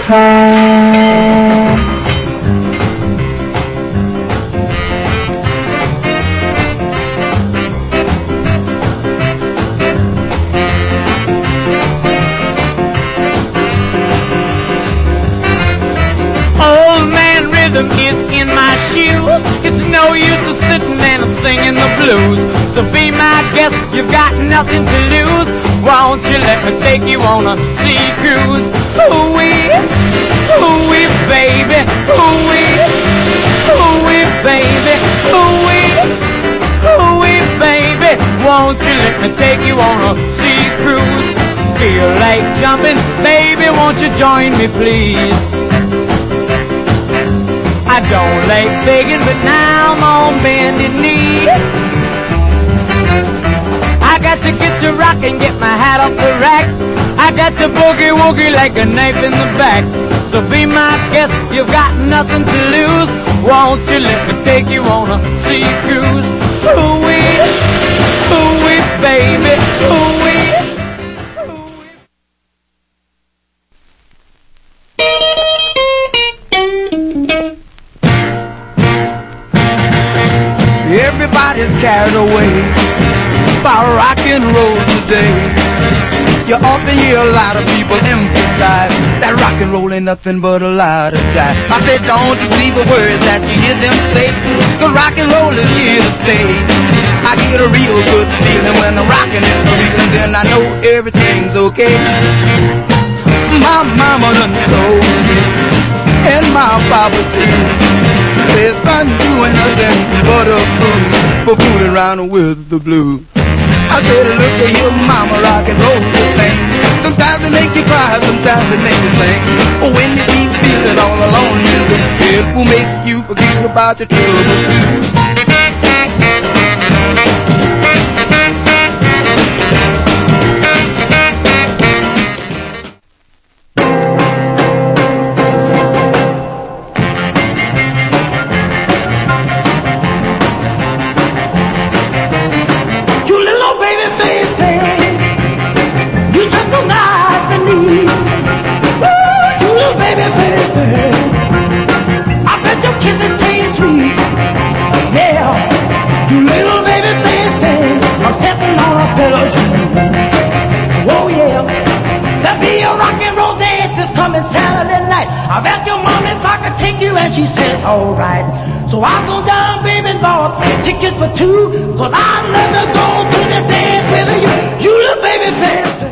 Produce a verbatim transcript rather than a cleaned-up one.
Rhythm is in my shoes. It's no use to sitting and singing the blues. So be my guest, you've got nothing to lose. Won't you let me take you on a sea cruise? Ooh-wee, ooh-wee, baby. Ooh-wee, ooh-wee, baby. Ooh-wee, ooh-wee, baby. Won't you let me take you on a sea cruise? Feel like jumping, baby, won't you join me, please? I don't like begging, but now I'm on bended knee. I got to get to rock and get my hat off the rack. I got to boogie woogie like a knife in the back. So be my guest, you've got nothing to lose. Won't you let me take you on a sea cruise? Ooh-wee, ooh-wee, baby, ooh-wee. Everybody's carried away by rock and roll today. You often hear a lot of people emphasize that rock and roll ain't nothing but a lot of jive. I said don't you believe a word that you hear them say, 'cause rock and roll is here to stay. I get a real good feeling when I'm rocking it for real, and then I know everything's okay. My mama done told me, and my papa too, says son, you ain't nothing but a fool for fooling around with the blues. I said, look at your mama, rock and roll the thing. Sometimes it make you cry, sometimes it make you sing. Oh, when you keep feeling all alone, it will make you forget about your troubles too. Oh yeah, there'll be a rock and roll dance this coming Saturday night. I've asked your mom if I could take you, and she says alright. So I'll go down, baby, and bought tickets for two, 'cause I'd love to go to the dance with you. You little baby fast.